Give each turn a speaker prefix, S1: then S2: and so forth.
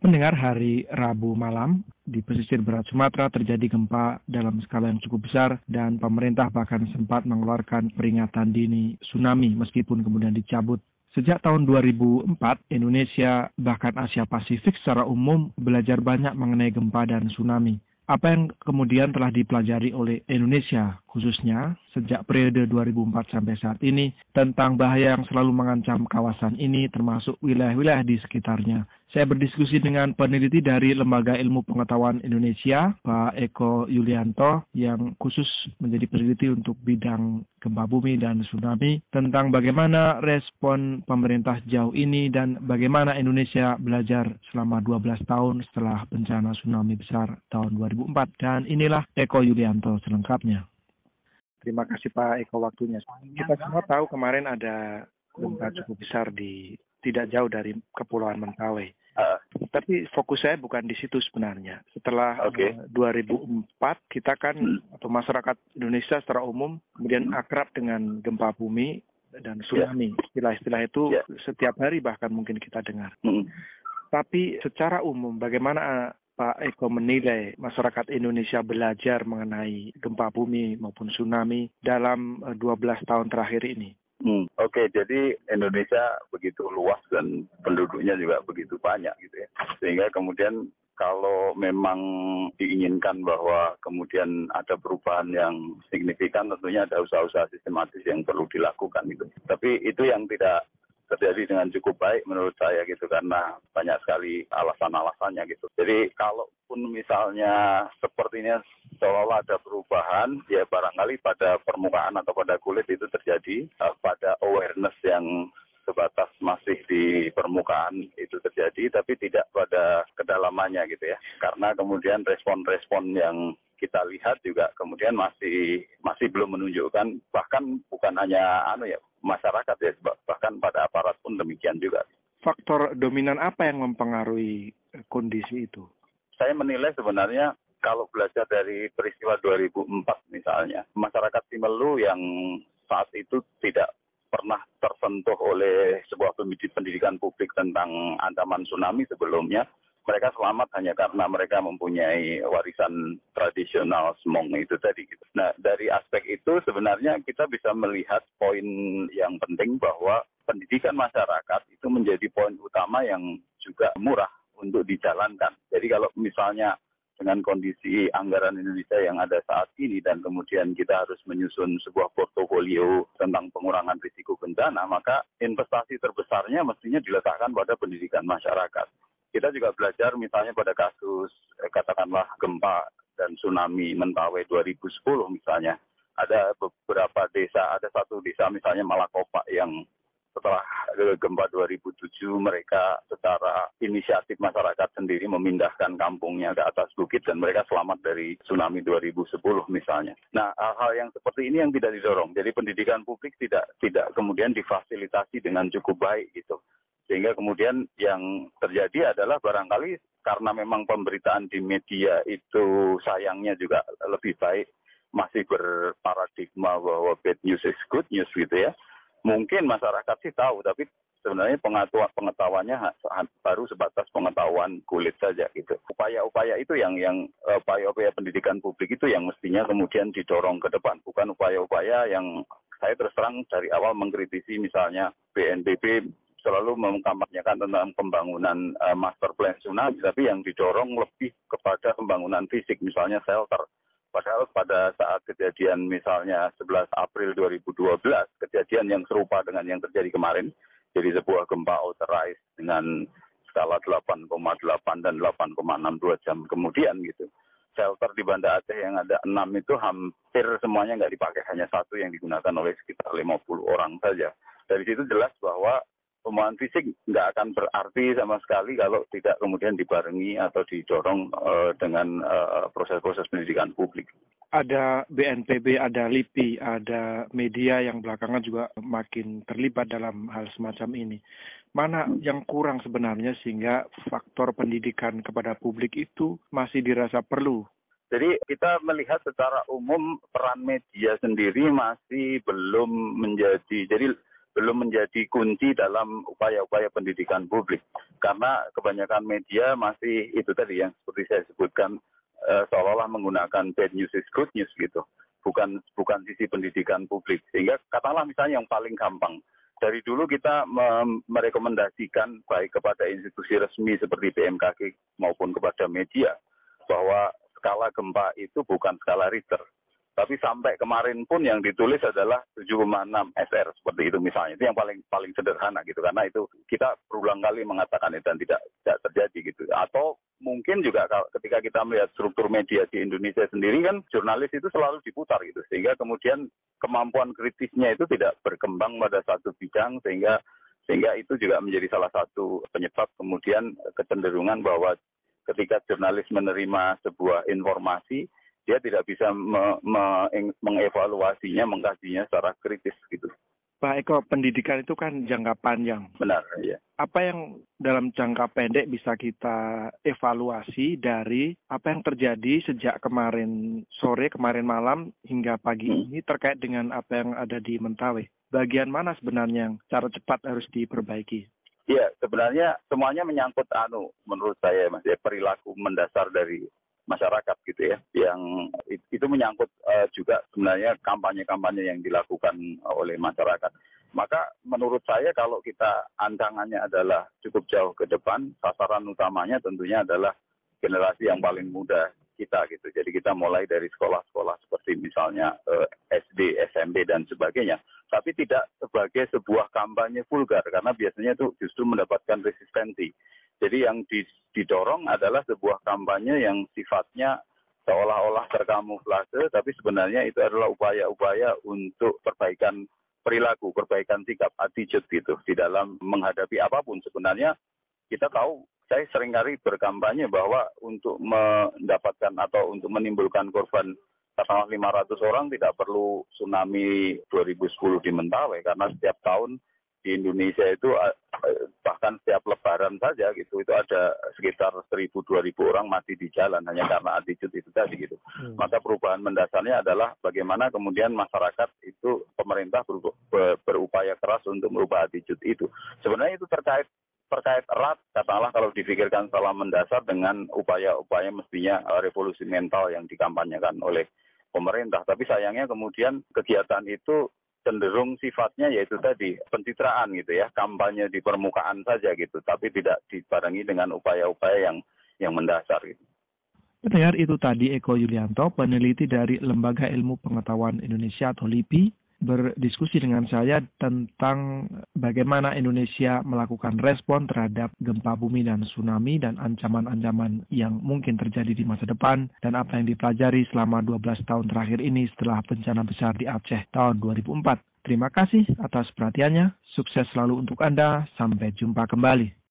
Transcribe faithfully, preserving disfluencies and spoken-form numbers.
S1: Mendengar hari Rabu malam, di pesisir barat Sumatera terjadi gempa dalam skala yang cukup besar dan pemerintah bahkan sempat mengeluarkan peringatan dini tsunami meskipun kemudian dicabut. Sejak tahun dua ribu empat, Indonesia bahkan Asia Pasifik secara umum belajar banyak mengenai gempa dan tsunami. Apa yang kemudian telah dipelajari oleh Indonesia, khususnya sejak periode dua ribu empat sampai saat ini, tentang bahaya yang selalu mengancam kawasan ini termasuk wilayah-wilayah di sekitarnya. Saya berdiskusi dengan peneliti dari Lembaga Ilmu Pengetahuan Indonesia, Pak Eko Yulianto, yang khusus menjadi peneliti untuk bidang gempa bumi dan tsunami, tentang bagaimana respon pemerintah jauh ini dan bagaimana Indonesia belajar selama dua belas tahun setelah bencana tsunami besar tahun dua ribu empat. Dan inilah Eko Yulianto selengkapnya. Terima kasih Pak Eko waktunya. Kita semua tahu kemarin ada gempa cukup besar di tidak jauh dari Kepulauan Mentawai. Uh, Tapi fokus saya bukan di situ sebenarnya. Setelah okay. uh, dua ribu empat, kita kan, hmm. atau masyarakat Indonesia secara umum, kemudian hmm. akrab dengan gempa bumi dan tsunami. Yeah. Istilah-istilah itu yeah. setiap hari bahkan mungkin kita dengar. Hmm. Tapi secara umum, bagaimana Pak Eko menilai masyarakat Indonesia belajar mengenai gempa bumi maupun tsunami dalam uh, dua belas tahun terakhir ini?
S2: Hmm, Oke, okay, jadi Indonesia begitu luas dan penduduknya juga begitu banyak gitu ya. Sehingga kemudian kalau memang diinginkan bahwa kemudian ada perubahan yang signifikan, tentunya ada usaha-usaha sistematis yang perlu dilakukan gitu. Tapi itu yang tidak terjadi dengan cukup baik menurut saya gitu, karena banyak sekali alasan-alasannya gitu. Jadi kalaupun misalnya sepertinya seolah-olah ada perubahan, ya barangkali pada permukaan atau pada kulit itu terjadi, uh, pada awareness yang sebatas masih di permukaan itu terjadi, tapi tidak pada kedalamannya gitu ya. Karena kemudian respon-respon yang kita lihat juga kemudian masih masih belum menunjukkan, bahkan bukan hanya anu ya masyarakat ya, bahkan pada aparat pun demikian juga.
S1: Faktor dominan apa yang mempengaruhi kondisi itu?
S2: Saya menilai sebenarnya kalau belajar dari peristiwa dua ribu empat misalnya, masyarakat Simelu yang saat itu tidak pernah tersentuh oleh sebuah pendidikan publik tentang ancaman tsunami sebelumnya, mereka selamat hanya karena mereka mempunyai warisan tradisional semong itu tadi. Gitu. Nah, dari aspek itu sebenarnya kita bisa melihat poin yang penting bahwa pendidikan masyarakat itu menjadi poin utama yang juga murah untuk dijalankan. Jadi kalau misalnya dengan kondisi anggaran Indonesia yang ada saat ini dan kemudian kita harus menyusun sebuah portofolio tentang pengurangan risiko bencana, maka investasi terbesarnya mestinya diletakkan pada pendidikan masyarakat. Kita juga belajar misalnya pada kasus eh, katakanlah gempa dan tsunami Mentawai dua ribu sepuluh misalnya. Ada beberapa desa, ada satu desa misalnya Malakopak yang setelah gempa dua ribu tujuh mereka secara inisiatif masyarakat sendiri memindahkan kampungnya ke atas bukit dan mereka selamat dari tsunami dua ribu sepuluh misalnya. Nah, hal-hal yang seperti ini yang tidak didorong. Jadi pendidikan publik tidak tidak kemudian difasilitasi dengan cukup baik gitu. Sehingga kemudian yang terjadi adalah barangkali karena memang pemberitaan di media itu sayangnya juga lebih baik, masih berparadigma bahwa bad news is good news gitu ya. Mungkin masyarakat sih tahu, tapi sebenarnya pengetahuan pengetahuannya baru sebatas pengetahuan kulit saja gitu. Upaya-upaya itu yang yang upaya-upaya pendidikan publik itu yang mestinya kemudian didorong ke depan, bukan upaya-upaya yang saya terus terang dari awal mengkritisi misalnya B N P B selalu mengkampanyekan tentang pembangunan uh, master plan tsunami, tapi yang didorong lebih kepada pembangunan fisik, misalnya shelter. Padahal pada saat kejadian misalnya sebelas April dua ribu dua belas, kejadian yang serupa dengan yang terjadi kemarin, jadi sebuah gempa authorized dengan skala delapan koma delapan dan delapan koma enam dua jam kemudian gitu. Shelter di Banda Aceh yang ada enam itu hampir semuanya nggak dipakai, hanya satu yang digunakan oleh sekitar lima puluh orang saja. Dari situ jelas bahwa pembangunan fisik nggak akan berarti sama sekali kalau tidak kemudian dibarengi atau didorong uh, dengan uh, proses-proses pendidikan publik.
S1: Ada B N P B, ada L I P I, ada media yang belakangan juga makin terlibat dalam hal semacam ini. Mana yang kurang sebenarnya sehingga faktor pendidikan kepada publik itu masih dirasa perlu?
S2: Jadi kita melihat secara umum peran media sendiri masih belum menjadi, jadi belum menjadi kunci dalam upaya-upaya pendidikan publik. Karena kebanyakan media masih itu tadi yang seperti saya sebutkan, uh, seolah-olah menggunakan bad news is good news gitu. Bukan bukan sisi pendidikan publik. Sehingga katakanlah misalnya yang paling gampang. Dari dulu kita me- merekomendasikan baik kepada institusi resmi seperti B M K G maupun kepada media bahwa skala gempa itu bukan skala Richter. Tapi sampai kemarin pun yang ditulis adalah tujuh koma enam S R seperti itu misalnya. Itu yang paling paling sederhana gitu. Karena itu kita berulang kali mengatakan itu dan tidak, tidak terjadi gitu. Atau mungkin juga ketika kita melihat struktur media di Indonesia sendiri kan jurnalis itu selalu diputar gitu. Sehingga kemudian kemampuan kritisnya itu tidak berkembang pada satu bidang sehingga sehingga itu juga menjadi salah satu penyebab kemudian kecenderungan bahwa ketika jurnalis menerima sebuah informasi dia tidak bisa me- me- mengevaluasinya, mengkajinya secara kritis gitu.
S1: Pak Eko, pendidikan itu kan jangka panjang.
S2: Benar, ya.
S1: Apa yang dalam jangka pendek bisa kita evaluasi dari apa yang terjadi sejak kemarin sore, kemarin malam hingga pagi hmm. ini terkait dengan apa yang ada di Mentawai? Bagian mana sebenarnya yang cara cepat harus diperbaiki?
S2: Iya, sebenarnya semuanya menyangkut anu menurut saya Mas ya, perilaku mendasar dari masyarakat gitu ya, yang itu menyangkut uh, juga sebenarnya kampanye-kampanye yang dilakukan oleh masyarakat. Maka menurut saya kalau kita ancangannya adalah cukup jauh ke depan, sasaran utamanya tentunya adalah generasi yang paling muda kita gitu. Jadi kita mulai dari sekolah-sekolah seperti misalnya uh, S D, S M P dan sebagainya. Tapi tidak sebagai sebuah kampanye vulgar karena biasanya itu justru mendapatkan resistensi. Jadi yang didorong adalah sebuah kampanye yang sifatnya seolah-olah terkamuflase, tapi sebenarnya itu adalah upaya-upaya untuk perbaikan perilaku, perbaikan sikap, attitude gitu di dalam menghadapi apapun. Sebenarnya kita tahu, saya seringkali berkampanye bahwa untuk mendapatkan atau untuk menimbulkan korban katakanlah lima ratus orang tidak perlu tsunami dua ribu sepuluh di Mentawai karena setiap tahun di Indonesia itu bahkan setiap lebaran saja gitu itu ada sekitar seribu dua ribu orang mati di jalan hanya karena attitude itu tadi gitu. Hmm. Maka perubahan mendasarnya adalah bagaimana kemudian masyarakat itu pemerintah ber, ber, berupaya keras untuk merubah attitude itu. Sebenarnya itu terkait terkait erat katakanlah kalau dipikirkan secara mendasar dengan upaya-upaya mestinya revolusi mental yang dikampanyekan oleh pemerintah. Tapi sayangnya kemudian kegiatan itu cenderung sifatnya yaitu tadi pencitraan gitu ya, kampanye di permukaan saja gitu, tapi tidak dibarengi dengan upaya-upaya yang yang mendasar gitu.
S1: Pendengar, itu tadi Eko Yulianto, peneliti dari Lembaga Ilmu Pengetahuan Indonesia atau L I P I, berdiskusi dengan saya tentang bagaimana Indonesia melakukan respon terhadap gempa bumi dan tsunami dan ancaman-ancaman yang mungkin terjadi di masa depan dan apa yang dipelajari selama dua belas tahun terakhir ini setelah bencana besar di Aceh tahun dua ribu empat. Terima kasih atas perhatiannya, sukses selalu untuk Anda, sampai jumpa kembali.